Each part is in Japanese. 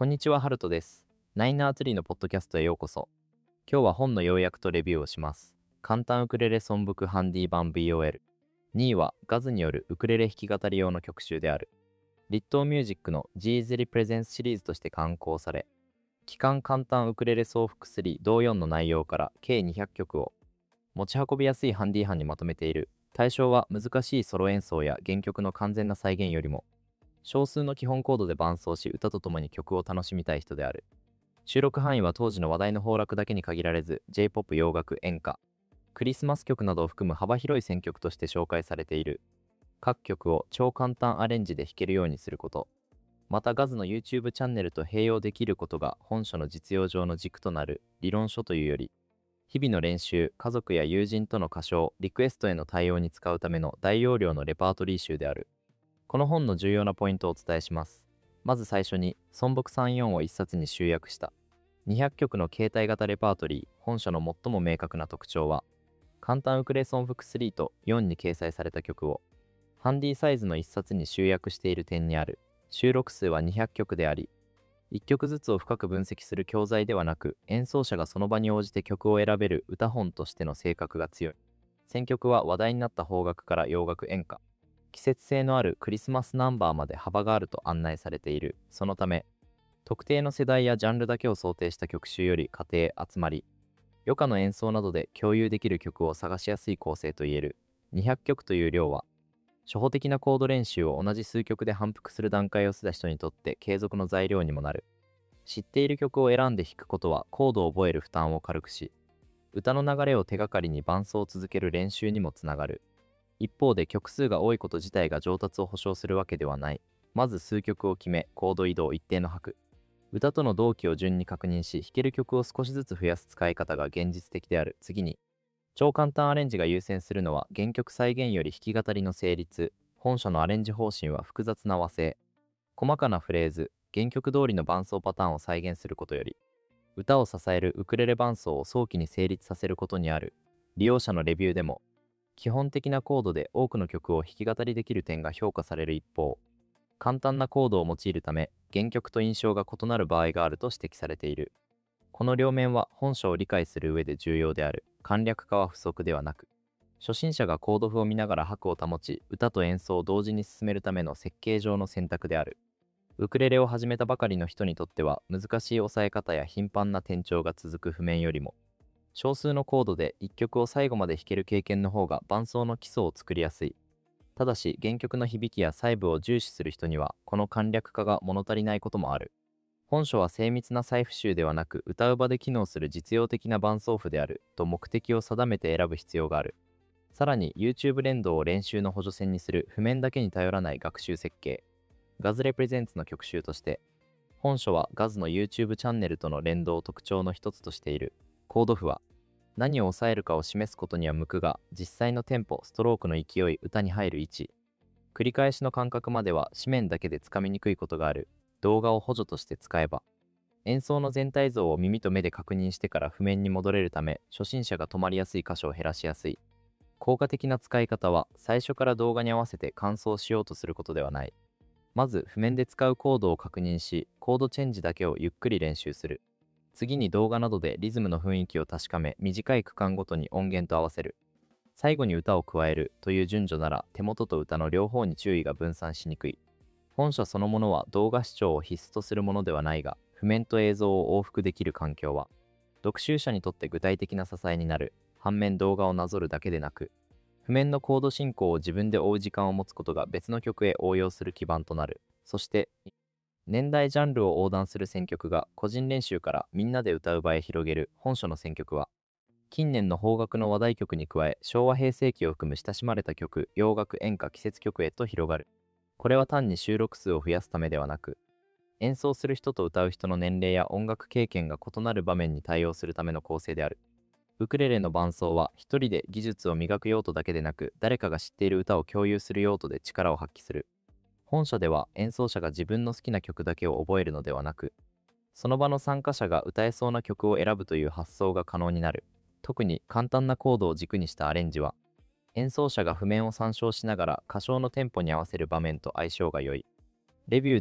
こんにちは、ハルトです。ナイナーツリーのポッドキャストへようこそ。今日は本の要約とレビューをします。簡単ウクレレソンブクハンディ版 VOL。2位はガズによるウクレレ弾き語り用の曲集である。リットーミュージックの G's Represents シリーズとして刊行され、期間簡単ウクレレ総復3同4の内容から計200曲を持ち運びやすいハンディ版にまとめている。対象は難しいソロ演奏や原曲の完全な再現よりも、少数の基本コードで伴奏し歌とともに曲を楽しみたい人である。収録範囲は当時の話題の邦楽だけに限られず、J-POP、洋楽、演歌、クリスマス曲などを含む幅広い選曲として紹介されている。各曲を超簡単アレンジで弾けるようにすること、またガズの YouTube チャンネルと併用できることが本書の実用上の軸となる。理論書というより、日々の練習、家族や友人との歌唱、リクエストへの対応に使うための大容量のレパートリー集である。この本の重要なポイントをお伝えします。まず最初に、孫木34を一冊に集約した200曲の携帯型レパートリー。本書の最も明確な特徴は、簡単ウクレレソンブク3と4に掲載された曲をハンディサイズの一冊に集約している点にある。収録数は200曲であり、1曲ずつを深く分析する教材ではなく、演奏者がその場に応じて曲を選べる歌本としての性格が強い。選曲は話題になった邦楽から洋楽、演歌、季節性のあるクリスマスナンバーまで幅があると案内されている。そのため、特定の世代やジャンルだけを想定した曲集より家庭、集まり、余暇の演奏などで共有できる曲を探しやすい構成といえる。200曲という量は、初歩的なコード練習を同じ数曲で反復する段階を過ぎた人にとって継続の材料にもなる。知っている曲を選んで弾くことはコードを覚える負担を軽くし、歌の流れを手がかりに伴奏を続ける練習にもつながる。一方で曲数が多いこと自体が上達を保証するわけではない。まず数曲を決め、コード移動一定の拍、歌との同期を順に確認し、弾ける曲を少しずつ増やす使い方が現実的である。次に、超簡単アレンジが優先するのは原曲再現より弾き語りの成立。本書のアレンジ方針は複雑な和声、細かなフレーズ、原曲通りの伴奏パターンを再現することより、歌を支えるウクレレ伴奏を早期に成立させることにある。利用者のレビューでも、基本的なコードで多くの曲を弾き語りできる点が評価される一方、簡単なコードを用いるため原曲と印象が異なる場合があると指摘されている。この両面は本書を理解する上で重要である。簡略化は不足ではなく、初心者がコード譜を見ながら拍を保ち、歌と演奏を同時に進めるための設計上の選択である。ウクレレを始めたばかりの人にとっては、難しい押さえ方や頻繁な転調が続く譜面よりも、少数のコードで一曲を最後まで弾ける経験の方が伴奏の基礎を作りやすい。ただし、原曲の響きや細部を重視する人には、この簡略化が物足りないこともある。本書は精密な財布集ではなく、歌う場で機能する実用的な伴奏譜であると目的を定めて選ぶ必要がある。さらに、YouTube 連動を練習の補助線にする譜面だけに頼らない学習設計、ガズレプレゼンツの曲集として、本書はガズの YouTube チャンネルとの連動を特徴の一つとしている。コード譜は、何を抑えるかを示すことには向くが、実際のテンポ、ストロークの勢い、歌に入る位置、繰り返しの感覚までは紙面だけでつかみにくいことがある。動画を補助として使えば、演奏の全体像を耳と目で確認してから譜面に戻れるため、初心者が止まりやすい箇所を減らしやすい。効果的な使い方は、最初から動画に合わせて完走しようとすることではない。まず、譜面で使うコードを確認し、コードチェンジだけをゆっくり練習する。次に動画などでリズムの雰囲気を確かめ、短い区間ごとに音源と合わせる。最後に歌を加えるという順序なら、手元と歌の両方に注意が分散しにくい。本書そのものは動画視聴を必須とするものではないが、譜面と映像を往復できる環境は、読習者にとって具体的な支えになる。反面動画をなぞるだけでなく、譜面のコード進行を自分で追う時間を持つことが別の曲へ応用する基盤となる。そして、年代ジャンルを横断する選曲が個人練習からみんなで歌う場へ広げる。本書の選曲は、近年の邦楽の話題曲に加え、昭和平成期を含む親しまれた曲、洋楽、演歌、季節曲へと広がる。これは単に収録数を増やすためではなく、演奏する人と歌う人の年齢や音楽経験が異なる場面に対応するための構成である。ウクレレの伴奏は一人で技術を磨く用途だけでなく、誰かが知っている歌を共有する用途で力を発揮する。本書では演奏者が自分の好きな曲だけを覚えるのではなく、その場の参加者が歌えそうな曲を選ぶという発想が可能になる。特に簡単なコードを軸にしたアレンジは、演奏者が譜面を参照しながら歌唱のテンポに合わせる場面と相性が良い。レビューでも、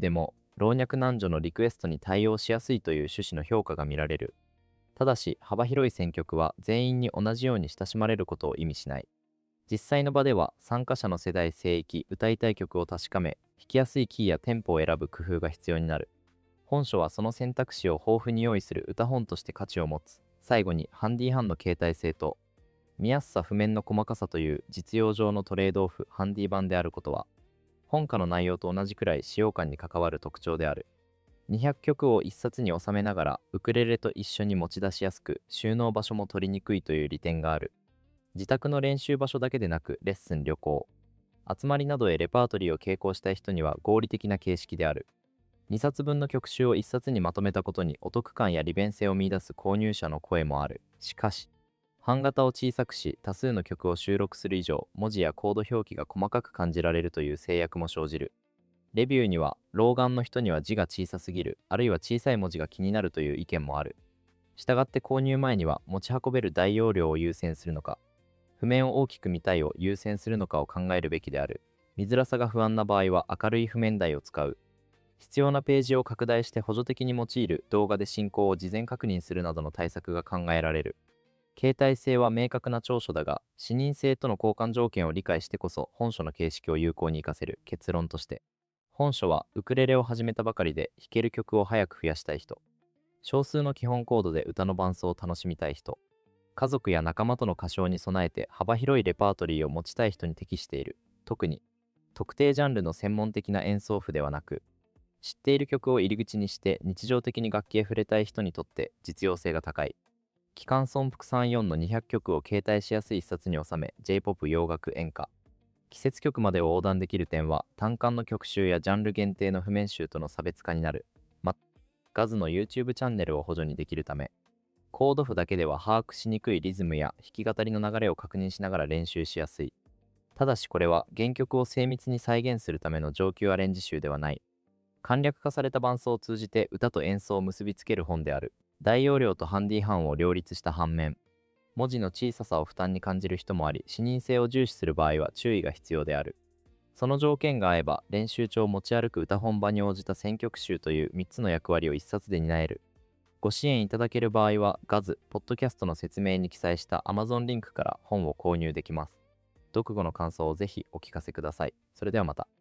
老若男女のリクエストに対応しやすいという趣旨の評価が見られる。ただし、幅広い選曲は全員に同じように親しまれることを意味しない。実際の場では、参加者の世代、声域、歌いたい曲を確かめ、弾きやすいキーやテンポを選ぶ工夫が必要になる。本書はその選択肢を豊富に用意する歌本として価値を持つ。最後に、ハンディハンの携帯性と、見やすさ譜面の細かさという実用上のトレードオフ、ハンディ版であることは、本課の内容と同じくらい使用感に関わる特徴である。200曲を1冊に収めながらウクレレと一緒に持ち出しやすく、収納場所も取りにくいという利点がある。自宅の練習場所だけでなく、レッスン、旅行、集まりなどへレパートリーを傾向したい人には合理的な形式である。2冊分の曲集を1冊にまとめたことにお得感や利便性を見出す購入者の声もある。しかし、版型を小さくし、多数の曲を収録する以上、文字やコード表記が細かく感じられるという制約も生じる。レビューには、老眼の人には字が小さすぎる、あるいは小さい文字が気になるという意見もある。したがって購入前には、持ち運べる大容量を優先するのか、譜面を大きく見たいを優先するのかを考えるべきである。見づらさが不安な場合は明るい譜面台を使う。必要なページを拡大して補助的に用いる動画で進行を事前確認するなどの対策が考えられる。携帯性は明確な長所だが、視認性との交換条件を理解してこそ本書の形式を有効に活かせる。結論として、本書はウクレレを始めたばかりで弾ける曲を早く増やしたい人、少数の基本コードで歌の伴奏を楽しみたい人、家族や仲間との歌唱に備えて幅広いレパートリーを持ちたい人に適している。特に、特定ジャンルの専門的な演奏譜ではなく、知っている曲を入り口にして日常的に楽器へ触れたい人にとって実用性が高い。機関損幅34の200曲を携帯しやすい一冊に収め、J-POP 洋楽演歌、季節曲までを横断できる点は、単管の曲集やジャンル限定の譜面集との差別化になる。ガズの YouTube チャンネルを補助にできるため、コード譜だけでは把握しにくいリズムや弾き語りの流れを確認しながら練習しやすい。ただしこれは原曲を精密に再現するための上級アレンジ集ではない。簡略化された伴奏を通じて歌と演奏を結びつける本である。大容量とハンディハンを両立した反面、文字の小ささを負担に感じる人もあり、視認性を重視する場合は注意が必要である。その条件が合えば、練習帳を持ち歩く歌本場に応じた選曲集という3つの役割を1冊で担える。ご支援いただける場合は、ガズ、ポッドキャストの説明に記載した Amazon リンクから本を購入できます。読後の感想をぜひお聞かせください。それではまた。